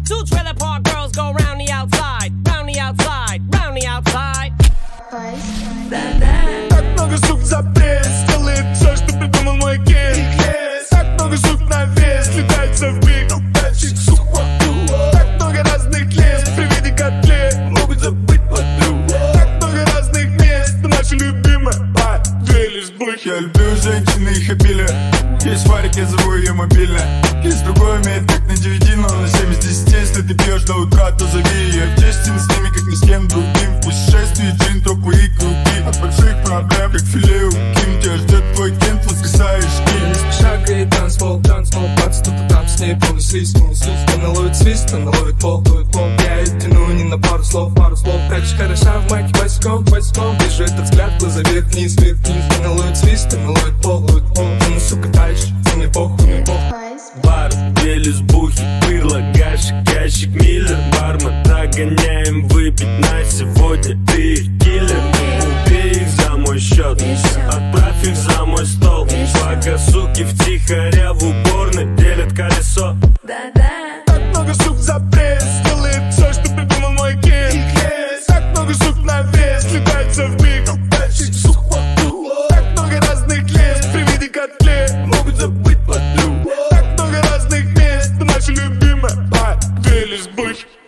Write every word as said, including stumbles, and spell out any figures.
Two trailer park girls go round the outside, round the outside, round the outside. Так много сук за пресс, делает все, что придумал мой кейс. Так много сук на вес, летается в биг, тачек сук вокруг. Так много разных лес, при виде котлет могут забыть подруг. Так много разных мест, но наша любимая две лесбухи. Я люблю женщины, их обилие. Есть фарик, я зову ее мобильно. Есть другой умеет как на девяти, но на семь из десяти. Если ты пьешь до утра, то зови ее в честь. С ними, как ни с кем другим. В путешествии, джин, тропы и круги. От больших проблем, как филе у Ким. Тебя ждет твой кент, воскресаешь ким. Не спеша греет танцпол, танцпол. Бац, тут и там с ней понеслись, понеслись. Она ловит свист, она ловит пол, ловит пол. Я ее тяну не на пару слов, пару слов. Так же хороша в майке босиком, босиком. Вижу этот взгляд, глаза вверх-вниз, вверх-вниз. Она ловит свист, она ловит пол, ловит пол. Ну, сука, дальше, за мне похуй, мне похуй. Бар, две лесбухи, пырло, гашик, ящик, миллер. Бармен, догоняем выпить на сегодня. Ты их киллер, убей их за мой счет. Отправь их за мой стол. Пока суки втихаря в уборной делят колесо. Так много сук за пресс, делает все, что придумал мой кейс. Так много сук на вес, летается в биг, тачек сук вокруг. Так много разных лес, при виде котлет могут забыть подруг. Так много разных мест, но наша любимая две лесбухи.